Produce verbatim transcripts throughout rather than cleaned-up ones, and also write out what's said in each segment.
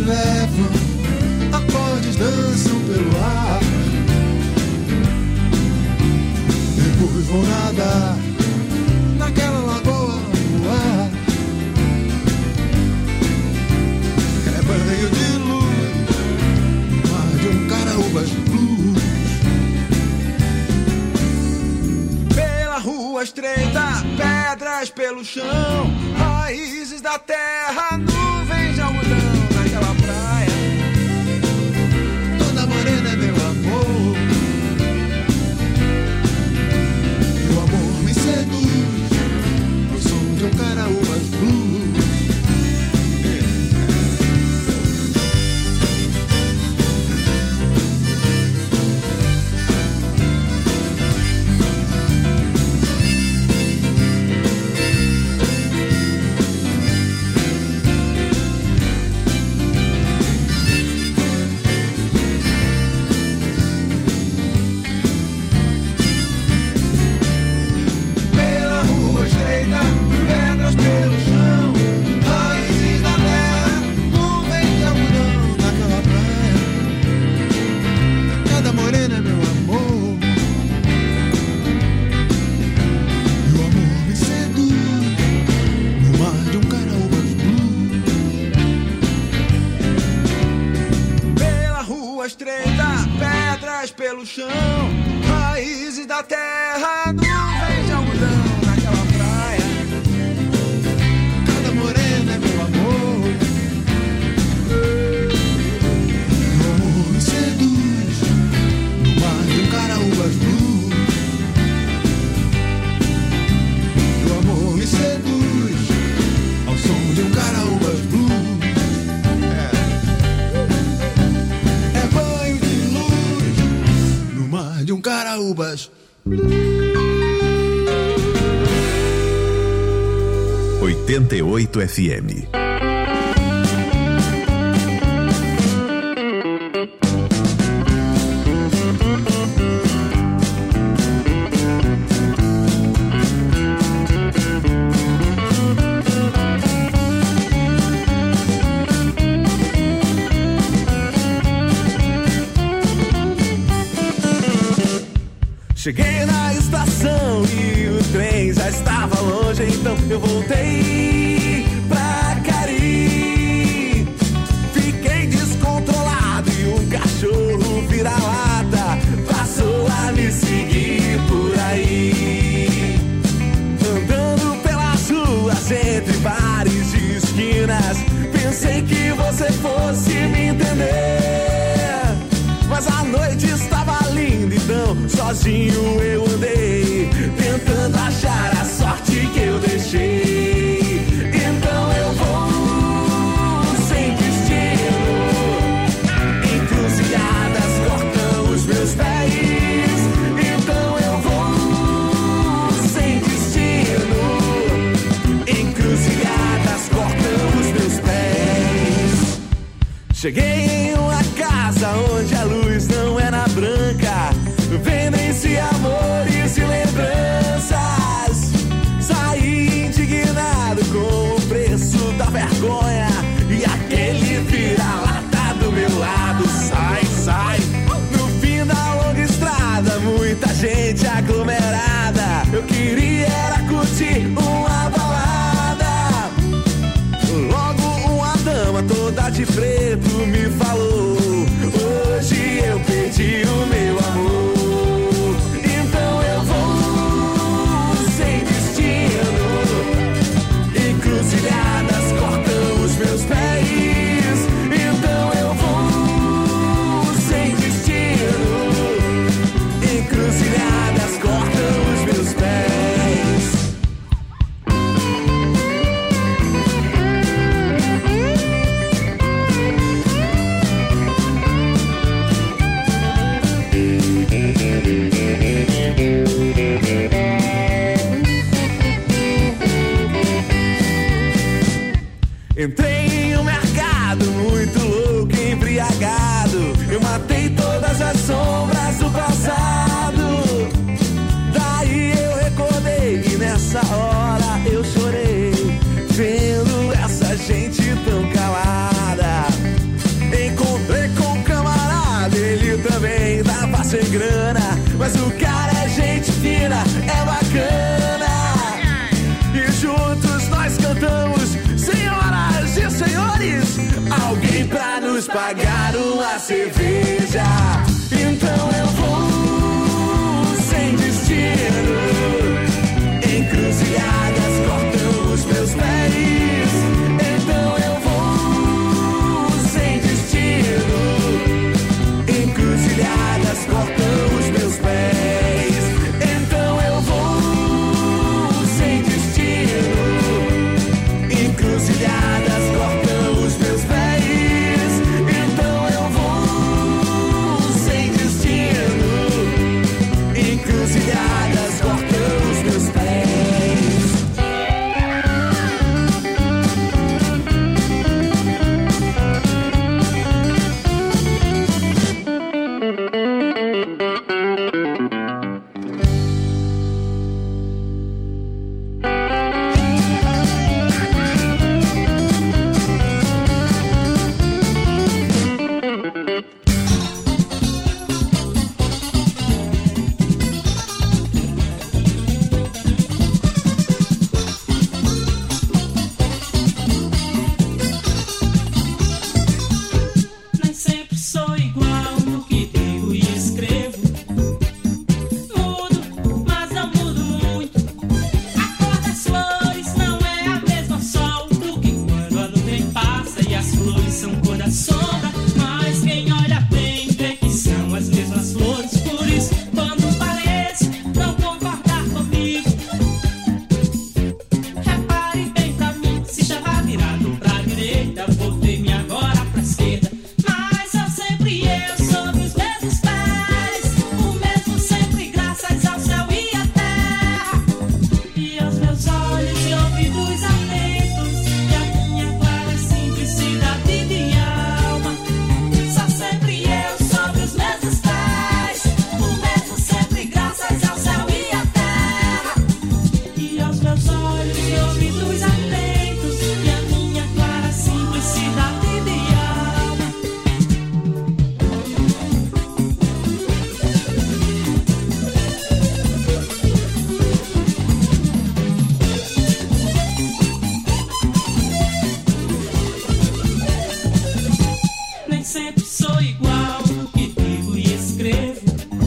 levam, acordes dançam pelo ar. Depois vou nadar naquela lagoa no ar. É banho de luz, mar de um Caraúbas Blues. Pela rua estreita, pedras pelo chão, raízes da terra, nuvens de algodão naquela praia. Toda morena é meu amor, e o amor me seduz no som de um Caraúbas Blues. Pelo chão, raízes da terra, nuvens de algodão naquela praia. Cada morena é meu amor, meu amor me seduz no mar de um Caraúbas Blues. Meu amor me seduz ao som de um Caraúbas Blues. De um Caraúbas oitenta e oito F M. Cheguei na estação e o trem já estava longe, então eu voltei pra Cari. Fiquei descontrolado e um cachorro vira-lata passou a me seguir por aí. Andando pelas ruas entre bares e esquinas, pensei que você fosse me entender, mas a noite estava linda, então sozinho eu andei, tentando achar a sorte que eu deixei. Então eu vou sem destino, encruzilhadas cortam os meus pés. Então eu vou sem destino, encruzilhadas cortam os meus pés. Cheguei em uma casa onde a luz não era branca, vendem-se amores e lembranças. Saí indignado com o preço da vergonha e aquele vira-lata do meu lado. Sai, sai. No fim da longa estrada, muita gente aglomerada. Eu queria era curtir uma balada. Logo uma dama toda de preto me falou: hoje eu perdi o meu amor. Então eu vou sem destino, encruzilhadas cortam os meus pés. Então eu vou sem destino, encruzilhadas cortam os meus pés. Entrei em um mercado muito louco, embriagado. Eu matei todas as sombras do passado. Daí eu recordei e nessa hora eu chorei, vendo essa gente tão calada. amigos pagaram a cerveja. Então eu vou sem destino. Encruzilhadas cortam os meus pés. Então eu vou sem destino. Encruzilhadas cortam os meus pés. Então eu vou sem destino. Encruzilhadas cortam os meus pés. Então eu vou sem destino. Encruzilhadas cortam os meus pés. Nem sempre sou igual no que digo e escrevo. Mudo, mas não mudo muito. A cor das flores não é a mesma sol do que quando a nuvem passa e as flores são cor da sombra. Mas quem olha bem vê que são as mesmas flores. Por isso, quando pareço não concordar comigo, repare bem pra mim. Se já vai virado pra direita, voltei-me agora pra esquerda. Mas sou sempre eu, sobre os mesmos pés. O mesmo sempre, graças ao céu e à terra. E aos meus olhos e ouvidos atentos. E a minha clara simplicidade de alma. Sou sempre eu, sobre os mesmos pés. O mesmo sempre, graças ao céu e à terra. E aos meus olhos e ouvidos atentos. E a minha clara simplicidade de alma. Nem sempre sou igual no que digo e escrevo.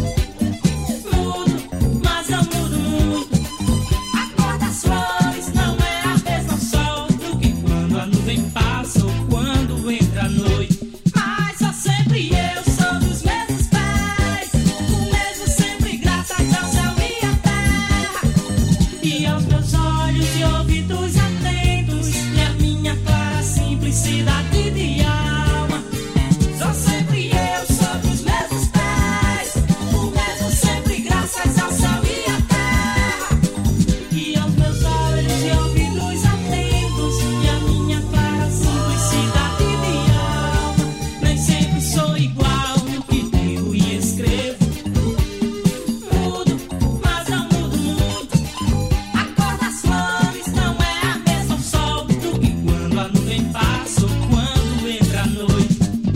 Mudo, mas não mudo muito. A cor das flores não é a mesma sol do que quando a nuvem passa ou quando entra a noite. Mas sou sempre eu, sobre os mesmos pés. O mesmo sempre, graças ao céu e à terra. E aos meus olhos e ouvidos atentos. E a minha clara simplicidade de alma. Sou sempre eu, sobre os mesmos pés. O mesmo sempre, graças ao céu e à terra. E aos meus olhos e ouvidos atentos. E a minha clara simplicidade de alma. Nem sempre sou igual no que digo e escrevo. Mudo, mas não mudo muito. A cor das flores não é a mesma sol do que quando a nuvem passa ou quando entra a noite.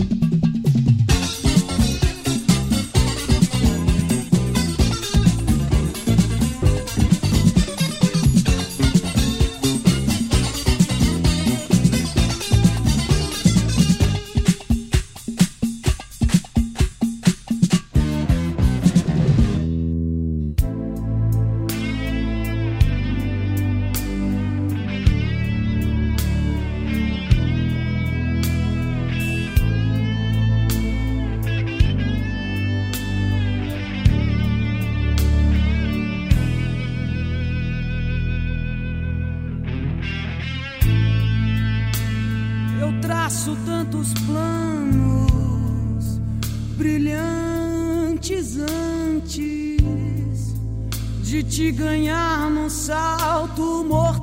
Eu traço tantos planos brilhantes antes de te ganhar num salto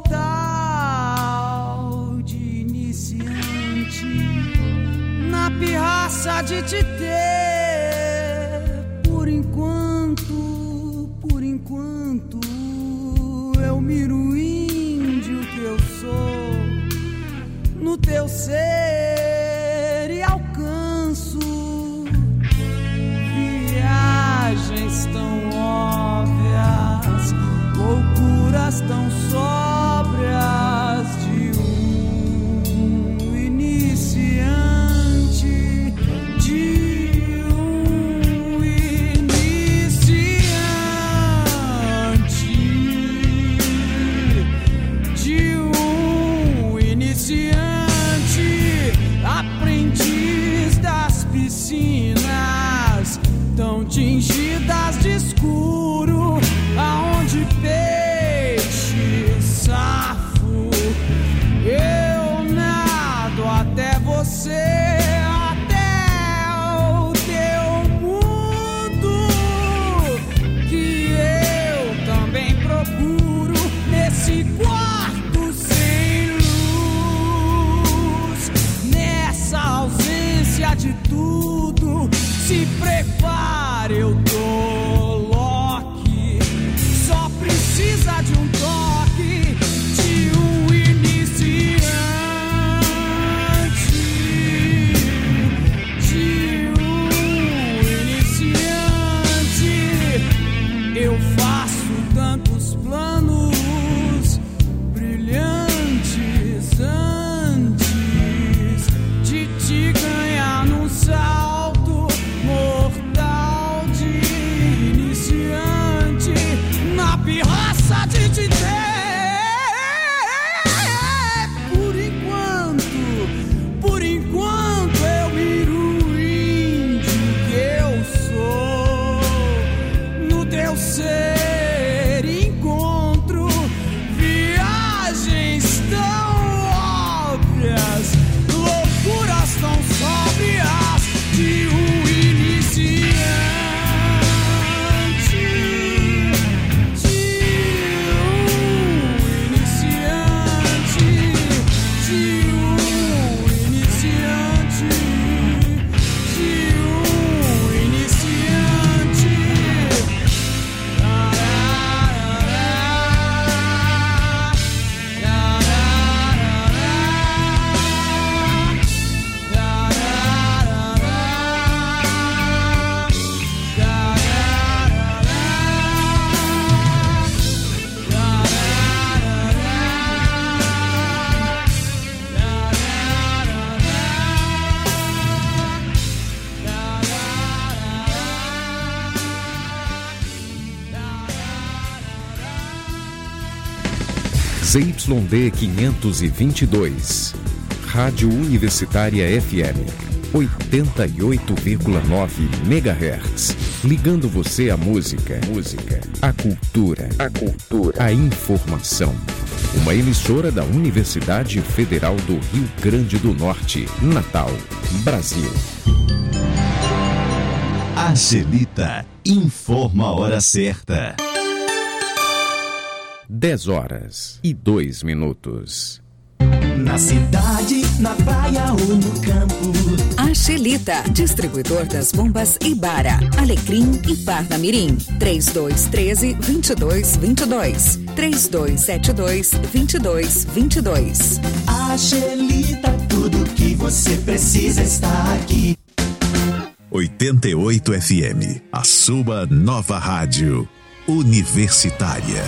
mortal de iniciante, na pirraça de te ter. Por enquanto, por enquanto, eu miro o índio que eu sou no teu ser e alcanço viagens tão óbvias, loucuras tão sóbrias de um iniciante. piscinas tão tingidas de escuro, aonde peixe safo eu nado até você, até o teu mundo, que eu também procuro nesse quarto sem luz, nessa ausência de tudo. Se prepare, eu tô Loki. Só precisa de um toque de um iniciante, de um iniciante. Eu faço tantos planos brilhantes antes de te ganhar num salto mortal de iniciante, na pirraça de te ter. Por enquanto, por enquanto eu miro o índio que eu sou. No teu ser encontro viagens tão óbvias, loucuras tão sóbrias de um iniciante, de um iniciante, de um iniciante, de um iniciante. Z Y D quinhentos e vinte e dois, Rádio Universitária F M, oitenta e oito vírgula nove megahertz, ligando você à música, música, à cultura, a cultura, à informação. Uma emissora da Universidade Federal do Rio Grande do Norte, Natal, Brasil. Angelita informa a hora certa. dez horas e dois minutos. Na cidade, na praia ou no campo. Angelita, distribuidor das bombas Ibara, Alecrim e Parnamirim. três dois um três, dois dois dois dois. três dois sete dois, dois dois dois dois. Angelita, tudo que você precisa está aqui. oitenta e oito F M, a sua nova rádio universitária.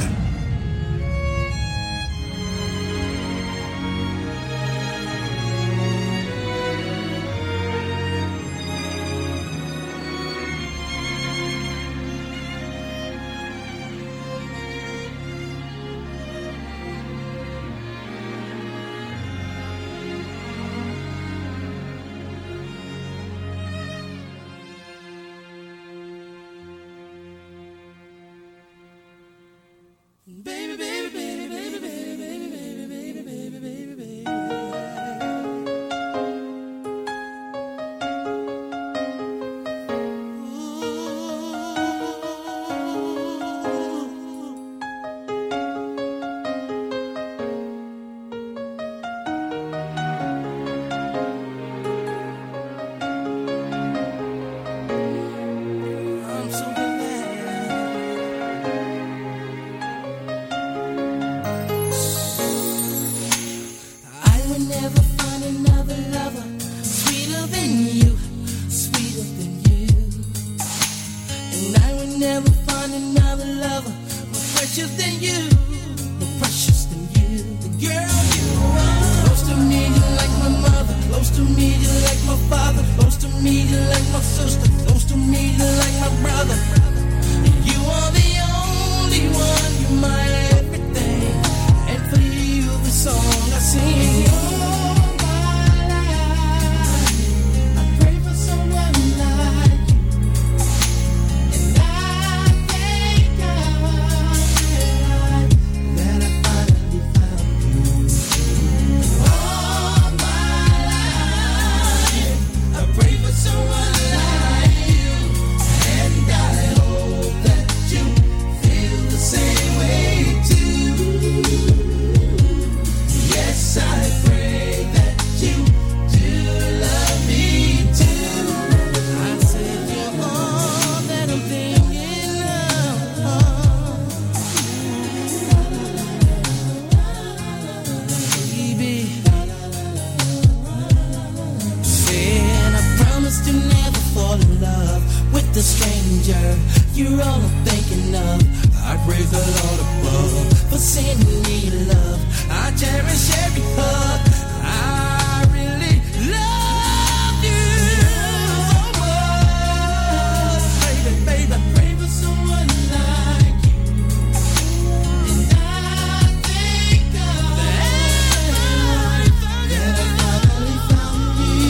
stranger, you're all I'm thinking of. I praise the Lord above for sending me love. I cherish every hug. I really love you so much. Baby, baby, I pray for someone like you. And I thank God that I finally found you.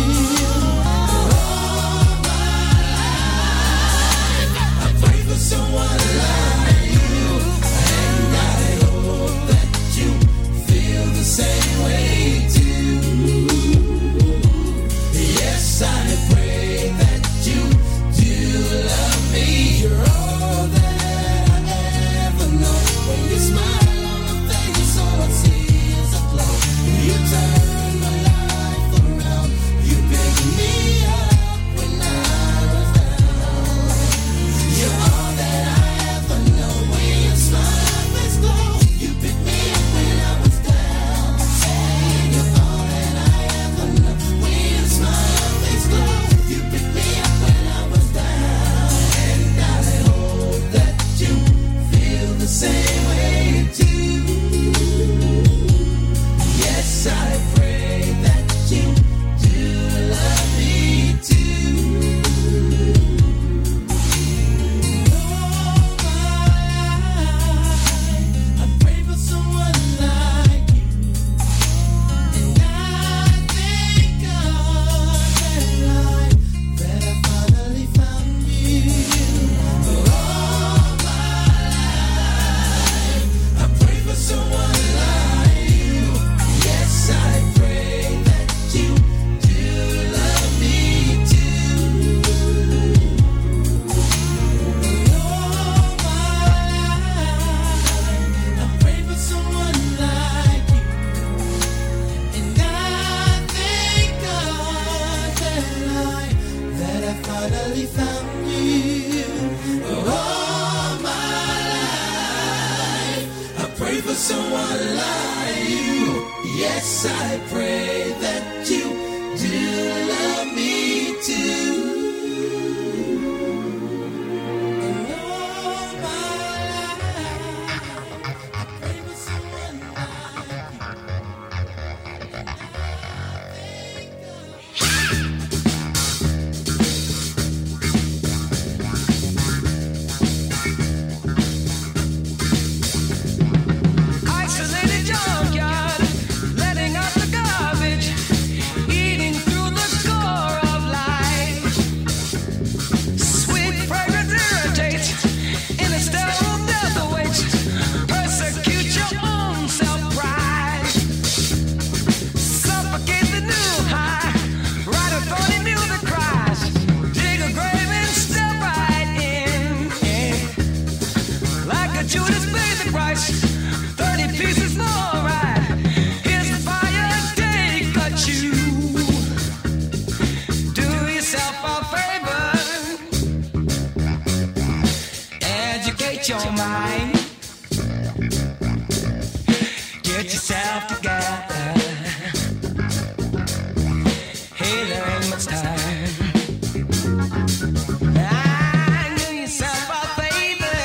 All my life, I pray for someone like you. And I hope that you feel the same way too. Yes, I pray that you do love me. You're all that I ever know. When you smile on my face, all I see is a glow. You turn my life around. You pick me up when I was down. You're all that I ever know. When you smile, my face glow. You pick me up when I was down. You're all that I ever know. When you smile, my face glow. You pick me up when I was down. And I hope that you feel the same way too. Yes, I pray that you do love me too. All my life, I pray for someone like you. And I thank God that I, that I finally found you. All my life, I pray for someone like you. Yes, I pray that you do love me too. All my life, I pray for someone like you. And I thank God that I, that I finally found you. All my life, I pray for someone like you. Yes, I pray that you do love me too. And all my life, I pray for someone like you. And I thank God. Isolated junkyard, letting out the garbage, eating through the core of life. Sweet fragrance irritates, in a sterile death awaits. Persecute your own self-pride. Suffocate the new high, write a thorny music cries. Dig a grave and step right in. Like a Judas paid the price. Thirty pieces more, right? Here's the fire, take a chew. Do yourself a favor. Educate your mind. Get yourself together. Hey, there ain't much time. Ah, do yourself a favor.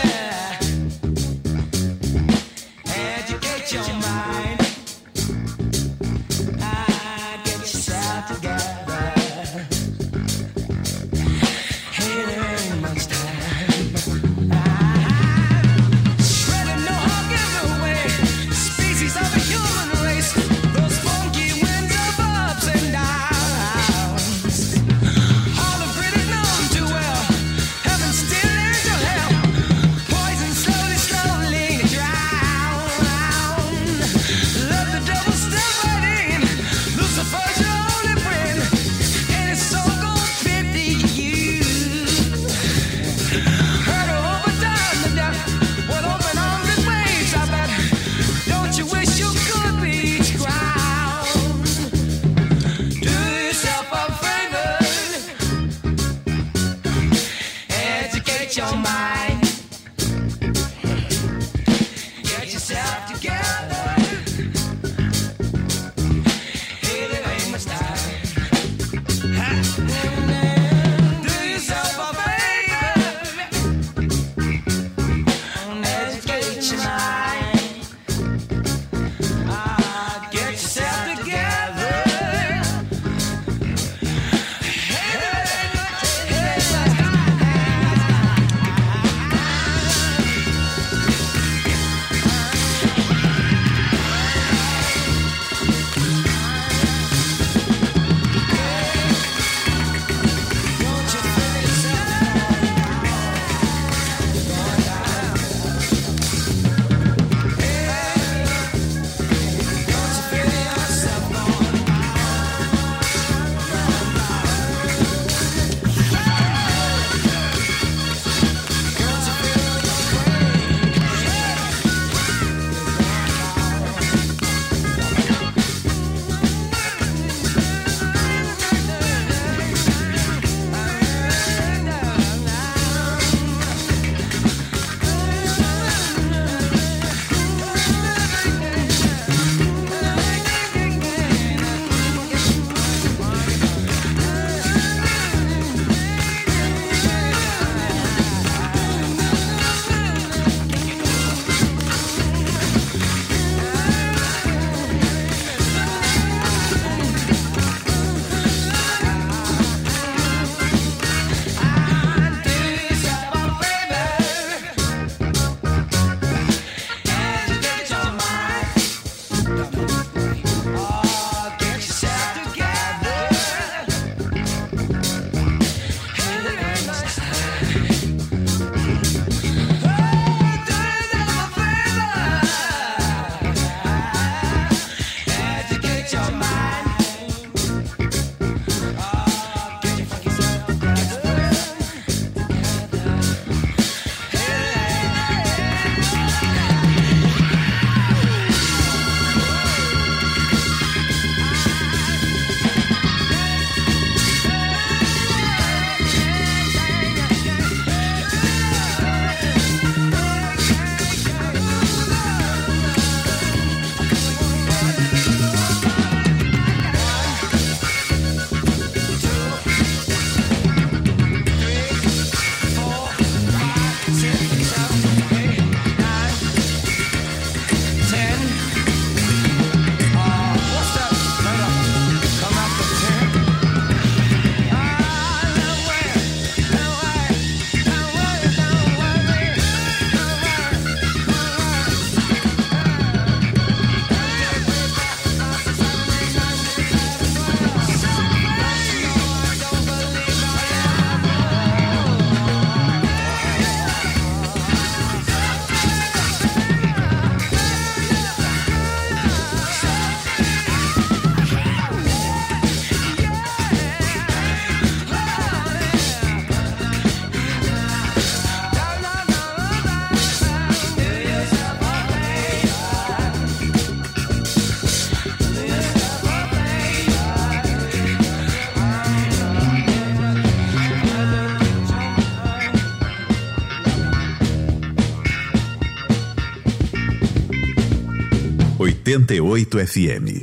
Educate your mind. Ah, get yourself together. Hey, there ain't much time. Ah, spreading no hug giveaway. Species of the human race. Those funky winds of ups and downs. oitenta e oito F M.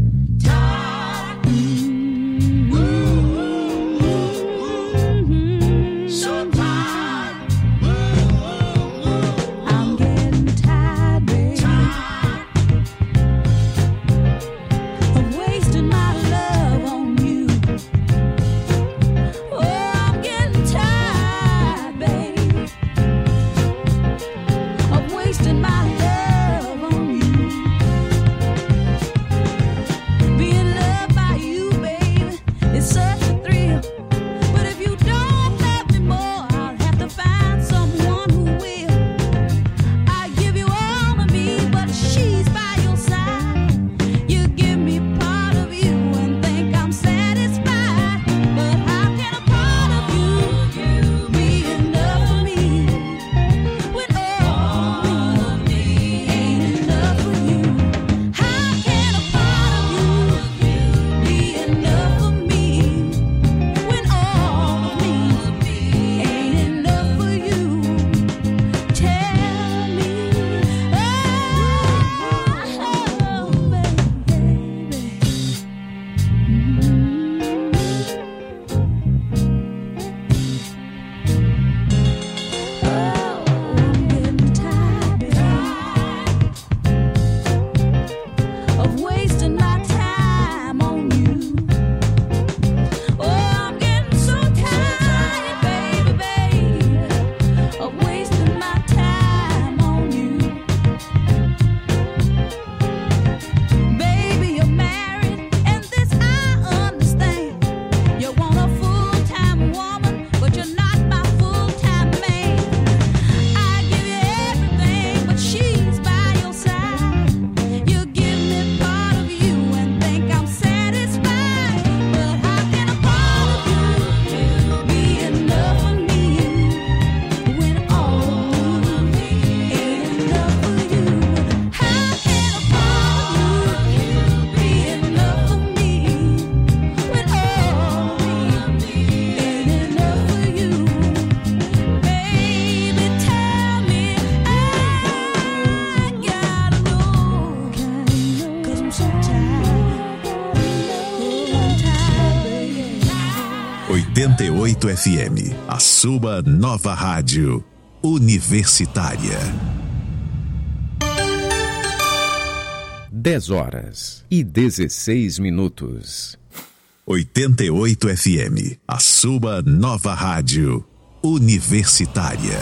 oitenta e oito F M, a sua nova rádio universitária. dez horas e dezesseis minutos. oitenta e oito F M, a sua nova rádio universitária.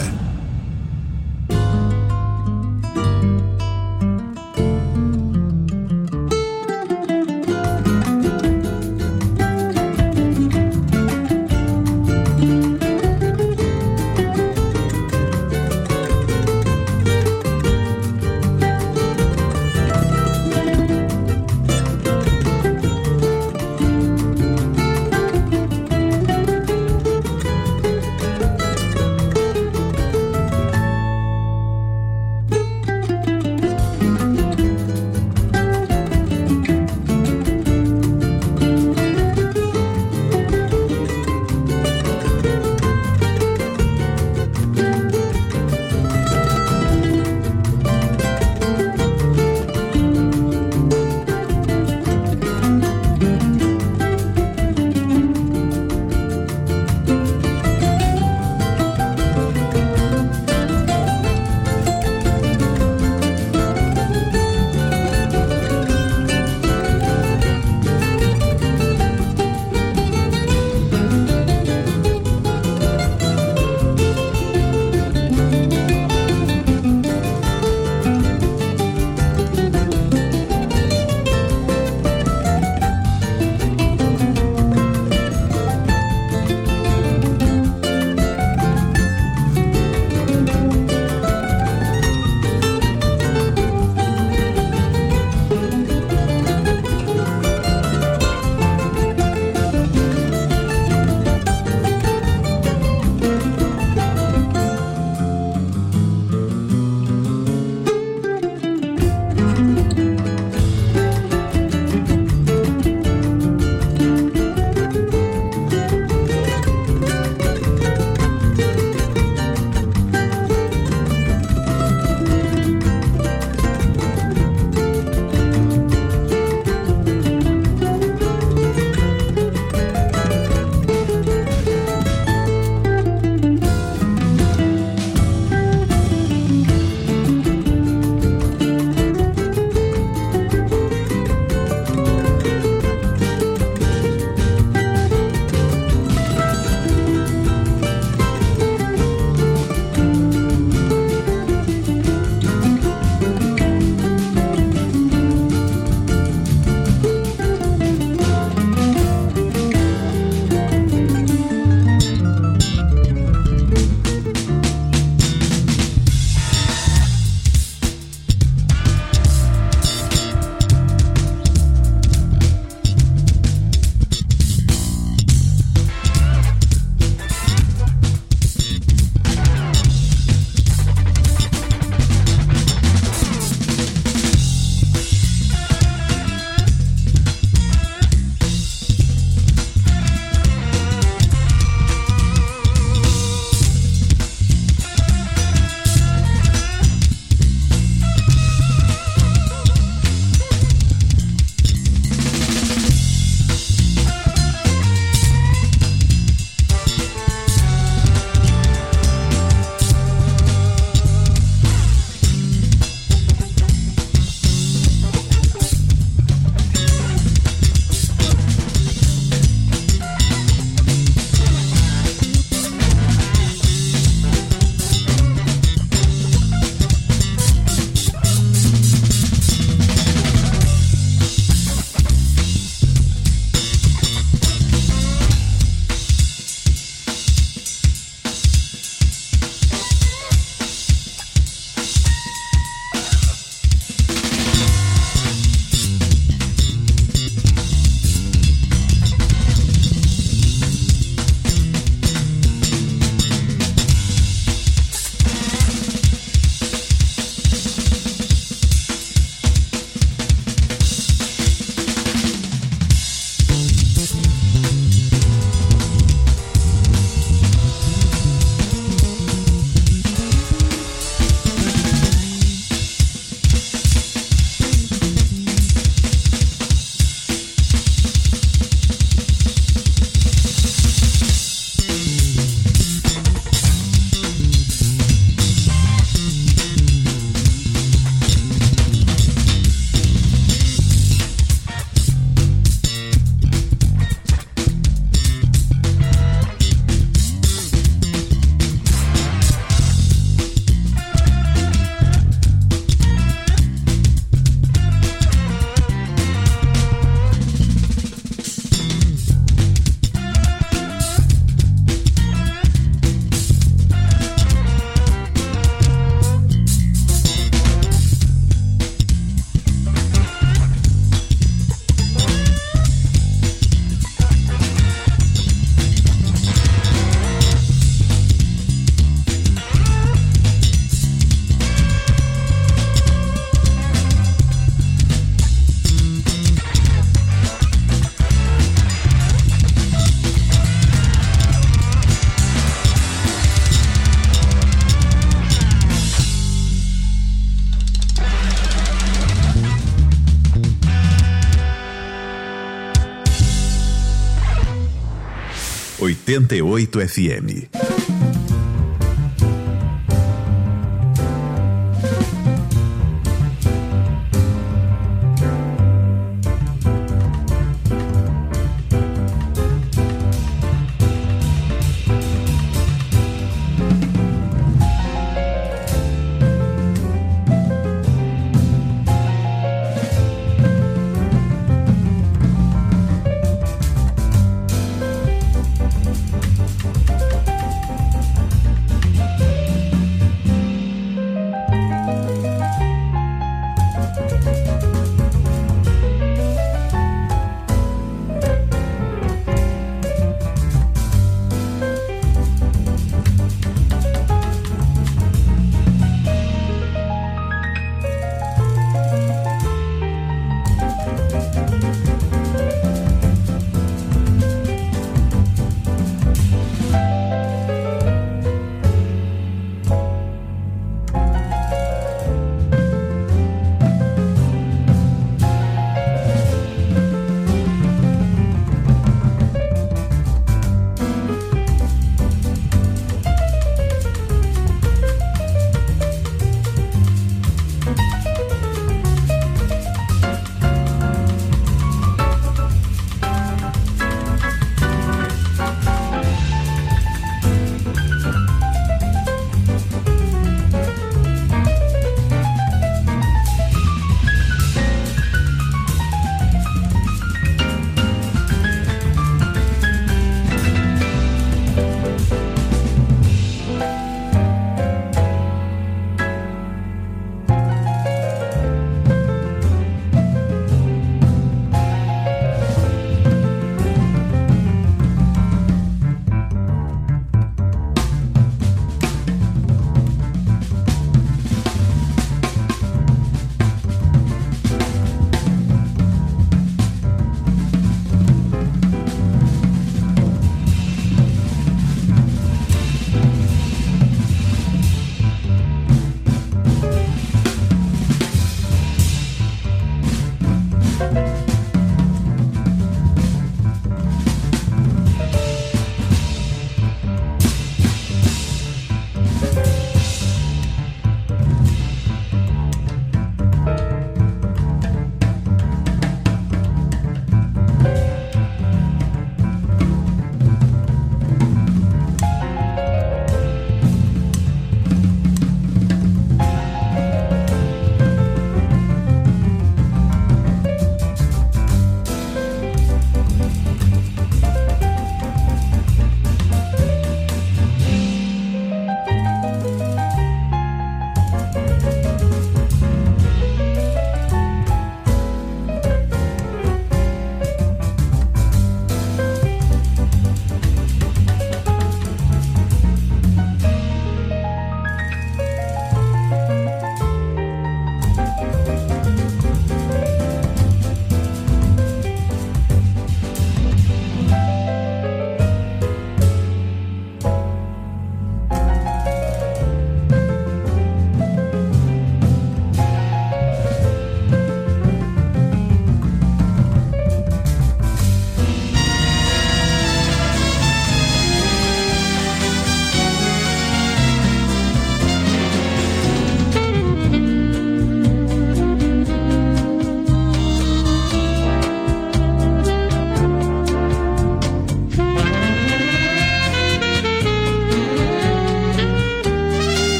oitenta e oito F M.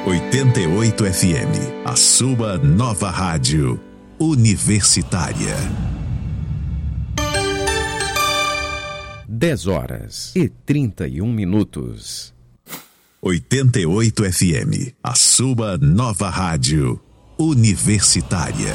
oitenta e oito F M, a sua nova rádio universitária. dez horas e trinta e um minutos. oitenta e oito F M, a sua nova rádio universitária.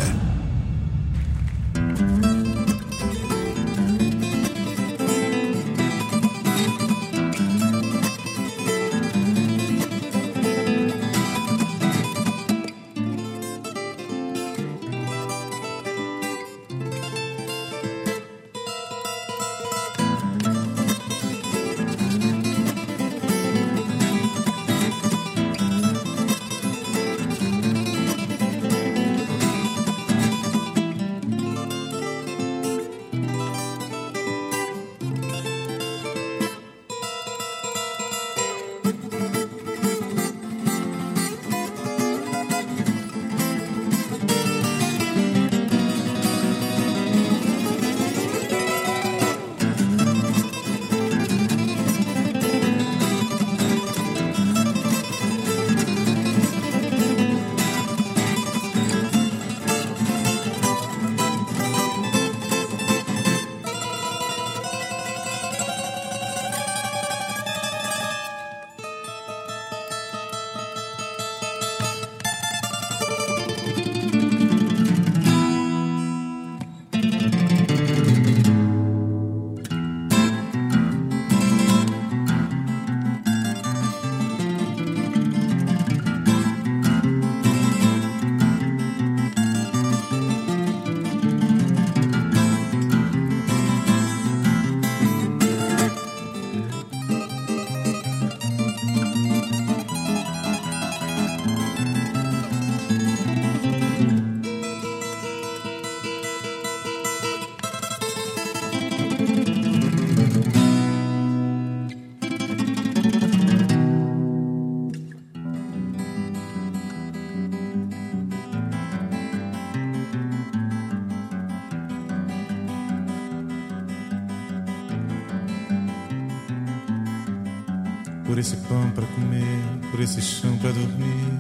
Por esse pão pra comer, por esse chão pra dormir,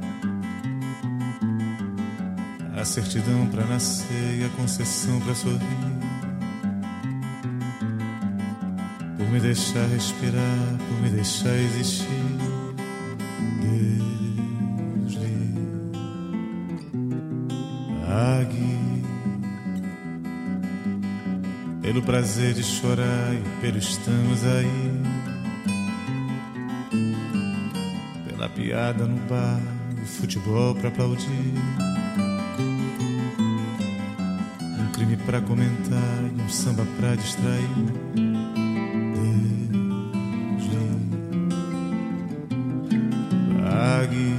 a certidão pra nascer e a concessão pra sorrir, por me deixar respirar, por me deixar existir. Deus lhe pague pelo prazer de chorar e pelo estamos aí, pela piada no bar, o futebol pra aplaudir, um crime pra comentar e um samba pra distrair. Deus lhe pague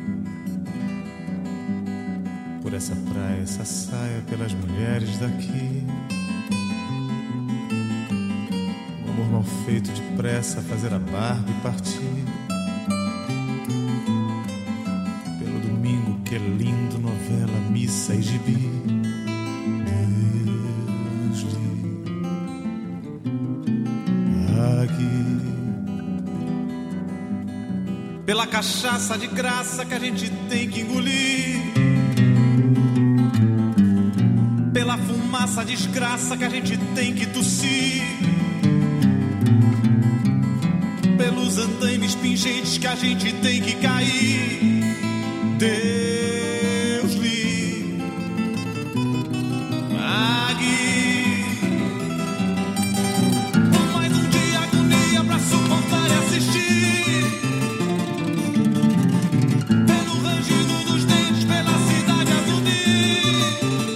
por essa praia, essa saia, pelas mulheres daqui, o amor mal feito depressa, fazer a barba e partir, pelo domingo que é lindo, novela, missa e gibi. Deus lhe pague pela cachaça de graça que a gente tem que engolir, pela fumaça desgraça que a gente tem que tossir, pelos andaimes pingentes que a gente tem que cair. Deus lhe pague por mais um dia agonia pra suportar e assistir, pelo rangido dos dentes, pela cidade a zunir,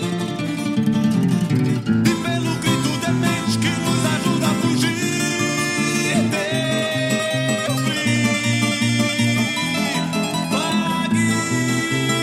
e pelo grito demente que nos ajuda a fugir. Deus lhe pague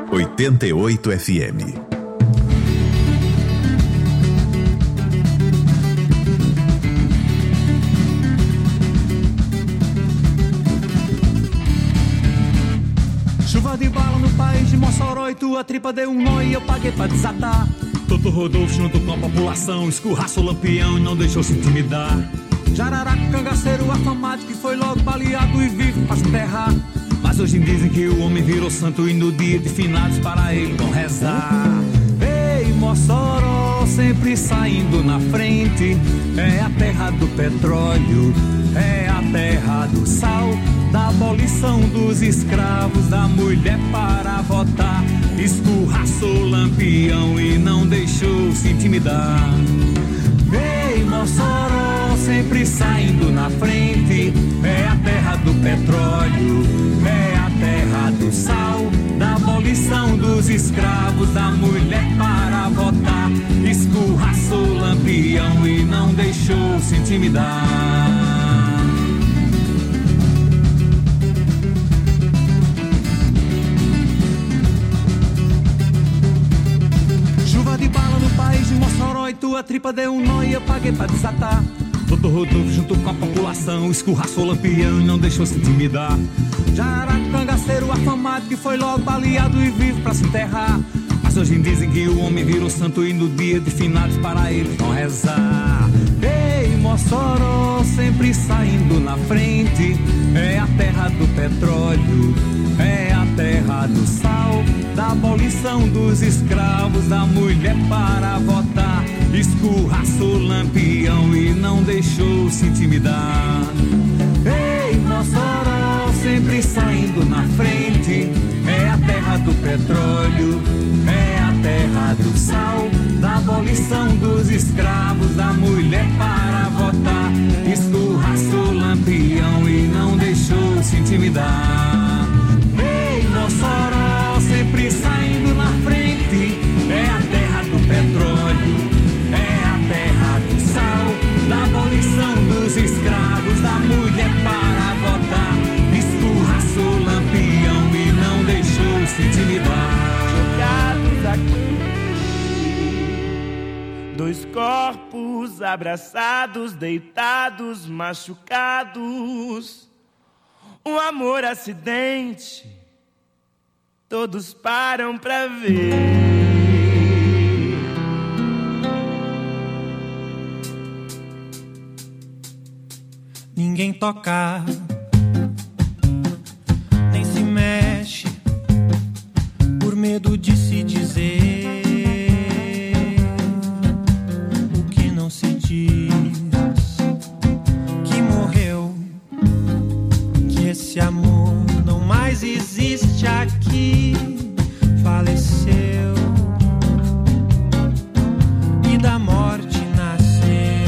oitenta e oito F M. Chuva de bala no país de Mossoró e tua tripa deu um nó e eu paguei pra desatar. Toto Rodolfo junto com a população escorraçou o lampião e não deixou se intimidar. Jararaca, cangaceiro afamado que foi logo baleado e vivo pra se enterrar. Mas hoje dizem que o homem virou santo e no dia de finados para ele vão rezar. Ei, Mossoró, sempre saindo na frente, é a terra do petróleo, é a terra do sal, da abolição dos escravos, da mulher para votar. Escorraçou o lampião e não deixou se intimidar. Ei, Mossoró, sempre saindo na frente, é a terra do petróleo, é a terra do sal, da abolição dos escravos, da mulher para votar. Escorraçou o lampião e não deixou se intimidar. De bala no país de Mossoró e tua tripa deu um nó e eu paguei pra desatar. Doutor Rodolfo junto com a população escorraçou o lampião e não deixou se intimidar. Jararaca, cangaceiro afamado que foi logo baleado e vivo pra se enterrar. Mas hoje dizem que o homem virou santo e no dia de finados para eles vão rezar. Ei, Mossoró, sempre saindo na frente, é a terra do petróleo, é a terra do sal, da abolição dos escravos, da mulher para votar. Escorraçou o lampião e não deixou se intimidar. Ei, Mossoró, sempre saindo na frente, é a terra do petróleo, é a terra do sal, da abolição dos escravos, da mulher para votar. Escorraçou o lampião e não deixou se intimidar. Ei, Mossoró, sempre saindo na frente, é a terra do petróleo, é a terra do sal, da abolição dos escravos, da mulher para votar. Escorraçou o lampião e não deixou se intimidar. Jogados aqui, dois corpos abraçados, deitados, machucados. Um amor acidente, todos param pra ver. Ninguém toca, nem se mexe, por medo de se dizer o que não se diz, que morreu, que esse amor não mais existe aqui, faleceu e da morte nasceu.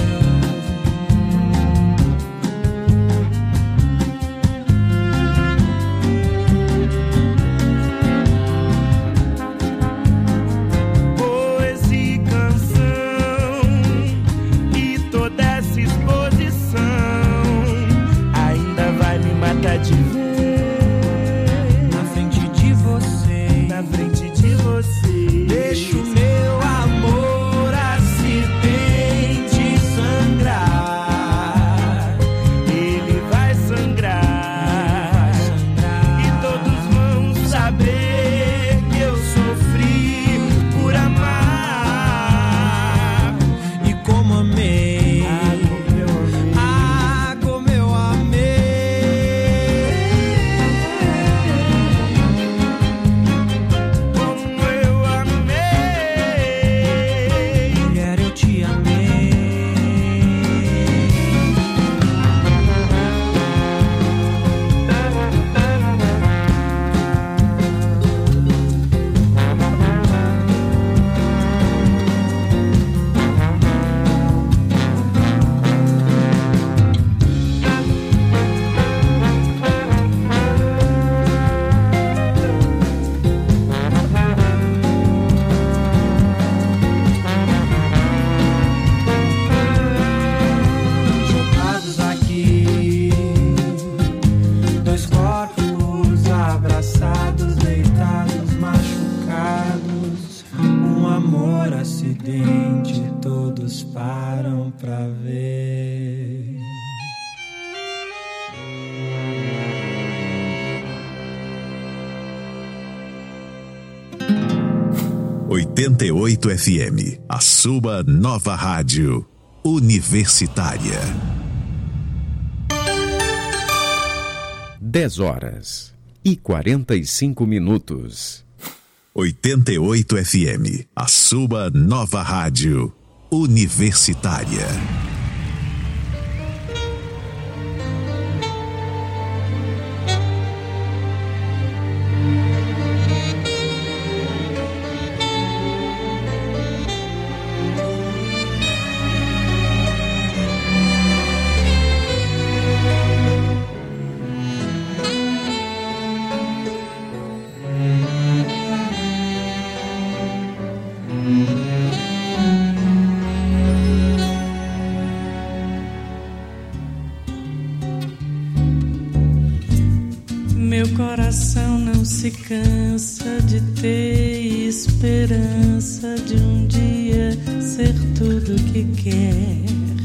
oitenta e oito F M, a sua nova rádio universitária. dez horas e quarenta e cinco minutos. oitenta e oito F M, a sua nova rádio universitária. Meu coração não se cansa de ter esperança de um dia ser tudo que quer.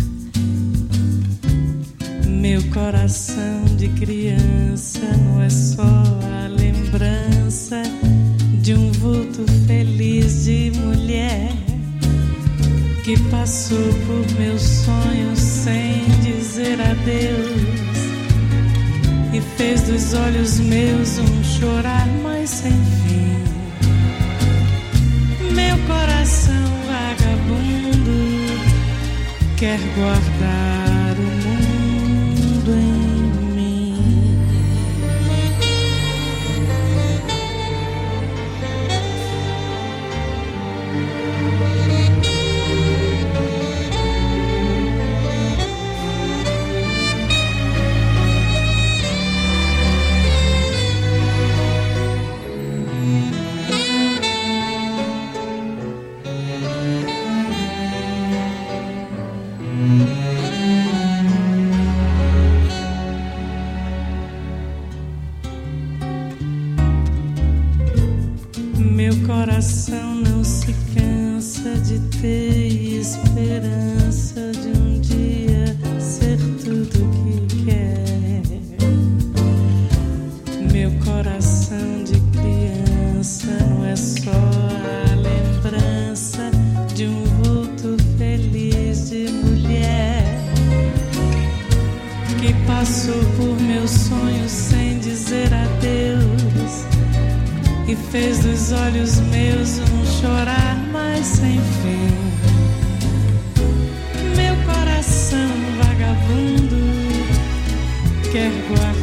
Meu coração de criança não é só a lembrança de um vulto feliz de mulher que passou por meus sonhos sem dizer adeus e fez dos olhos meus um chorar mais sem fim. Meu coração vagabundo quer guardar o mundo em mim. Meu coração não se cansa de ter esperança de um dia ser tudo que quer. Meu coração de criança não é só a lembrança de um vulto feliz de mulher que passou por meus sonhos sem dizer adeus e fez dos olhos meus um chorar mais sem fim. Meu coração vagabundo quer guardar